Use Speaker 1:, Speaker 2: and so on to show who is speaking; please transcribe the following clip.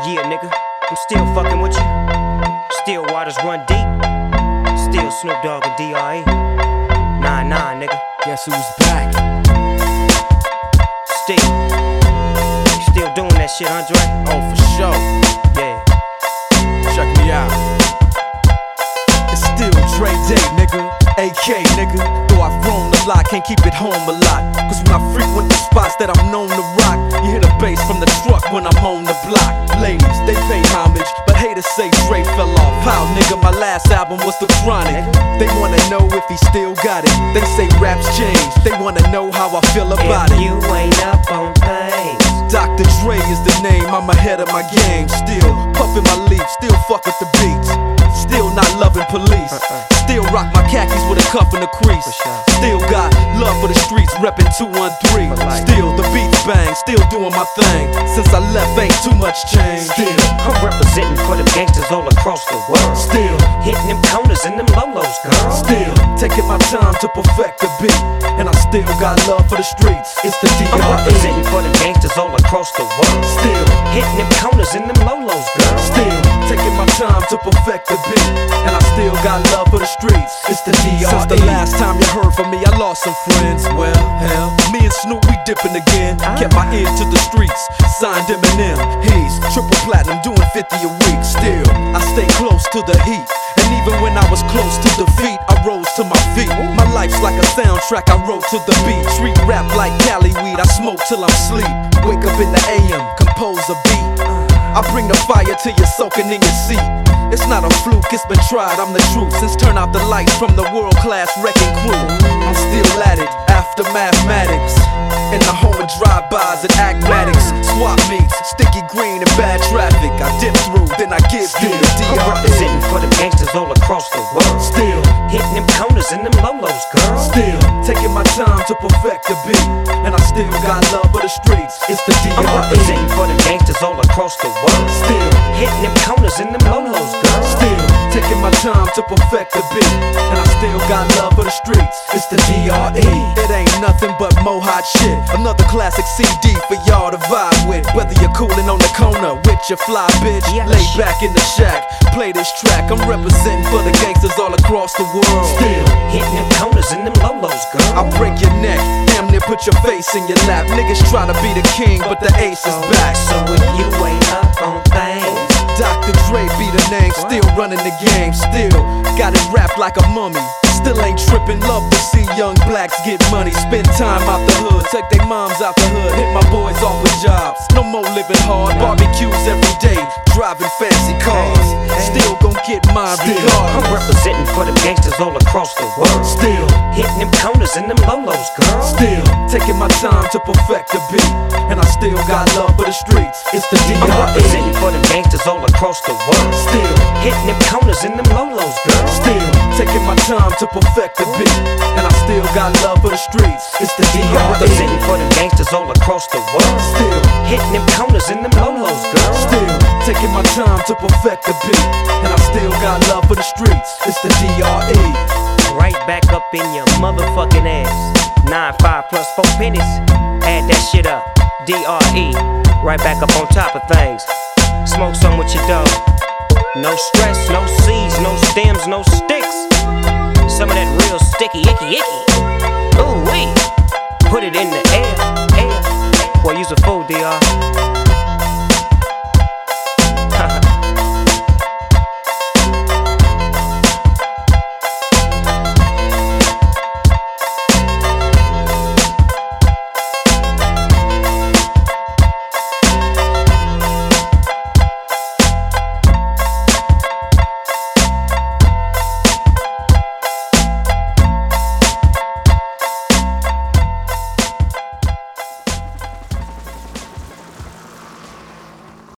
Speaker 1: Yeah, nigga, I'm still fucking with you. Still waters run deep. Still Snoop Dogg and D.R.E. Nah, nigga.
Speaker 2: Guess who's back?
Speaker 1: Still. You still doing that shit, Andre?
Speaker 2: Oh, for sure.
Speaker 1: Yeah.
Speaker 2: Check me out. It's still Dre Day, nigga. AK, nigga. Though I've grown a lot, can't keep it home a lot. Cause when I frequent the spots that I'm known to rock, you hear the bass from the truck when I'm on the block. Ladies, they pay homage, but haters say Dre fell off. How, nigga, my last album was The Chronic. They wanna know if he still got it. They say raps change, they wanna know how I feel about it.
Speaker 1: If you ain't up on things,
Speaker 2: Dr. Dre is the name, I'm ahead of my game. Still puffin' my leaf, still fuck with the beats. Still not loving police. Still rock my khakis with a cuff and a crease. Still got love for the streets, reppin' 213. Still the beats bang, still doing my thing. Since I left ain't too much change. Still
Speaker 1: I'm representing for the gangsters all across the world.
Speaker 2: Still
Speaker 1: hitting them corners and them lolos, girl.
Speaker 2: Still taking my time to perfect the beat. And I still got love for the streets. It's the D.R.E.
Speaker 1: I'm representing for the gangsters all across the world.
Speaker 2: Still
Speaker 1: hitting them corners and them lolos, girl.
Speaker 2: Still taking my time to perfect the beat. And I still got love for the streets. It's the D.R.E. Since the last time you heard from me, I lost some friends. Well, hell, me and Snoop, we dipping again. Kept my ear to the streets, signed Eminem. He's triple platinum, doing 50 a week. Still, I stay close to the heat. And even when I was close to defeat, I rose to my feet. My life's like a soundtrack, I wrote to the beat. Street rap like Cali weed, I smoke till I'm sleep. Wake up in the AM, compose a beat. I bring the fire till you're soaking in your seat. It's not a fluke, it's been tried, I'm the truth. Since turn out the lights from the world-class wrecking crew, I'm still at it, after mathematics. In the home of drive-bys and acmatics. Swap meets, sticky green and bad traffic. I dip through, then I give you the D.R.E.
Speaker 1: I'm representing for the gangsters all across the world.
Speaker 2: Still
Speaker 1: hitting them corners and them lolos, girl.
Speaker 2: Still taking my time to perfect the beat. And I still got love for the streets. It's the D.R.E.
Speaker 1: I'm representing for the gangsters all across the world.
Speaker 2: Still
Speaker 1: hitting them corners and them lolos, girl.
Speaker 2: Still taking my time to perfect the beat. And I still got love for the streets. It's the D.R.E. It ain't nothing but mo hot shit. Another classic CD for y'all to vibe with. Whether you're coolin' on the corner with your fly bitch, lay back in the shack, play this track. I'm representing for the gangsters all across the world. Still
Speaker 1: hitting them corners and them lolos, girl.
Speaker 2: I'll break your neck, damn near put your face in your lap. Niggas try to be the king, but the ace is back.
Speaker 1: So if you ain't up on things,
Speaker 2: Dr. Dre be the name, still running the game. Still got it wrapped like a mummy. Still ain't trippin', love to see young blacks get money. Spend time out the hood, take their moms out the hood. Hit my boys off with jobs, no more living hard. Barbecues every day, driving fancy cars. Still gon' get mine regardless.
Speaker 1: I'm representing for the gangsters all across the world.
Speaker 2: Still
Speaker 1: hitting them corners and them lolos, girl.
Speaker 2: Still taking my time to perfect the beat. And I still got love for the streets. It's the D.R.E.
Speaker 1: I'm representing for the gangsters all across the world.
Speaker 2: Still
Speaker 1: hitting them corners and them lolos, girl.
Speaker 2: Still taking my time to perfect the beat. And I still got love for the streets. It's the D.R.E.
Speaker 1: I'm representing for the gangsters all across the world.
Speaker 2: Still
Speaker 1: hitting them corners and them lolos, girl.
Speaker 2: Still taking my time to perfect the beat. And I still got love for the streets. It's the D.R.E.
Speaker 1: Right back up in your motherfucking ass. 9-5 plus 4 pennies. Add that shit up. D.R.E. Right back up on top of things. Smoke some with your dog. No stress, no seeds, no stems, no sticks. Some of that real sticky, icky. Ooh wee. Put it in the air. Boy, you's a fool, D.R.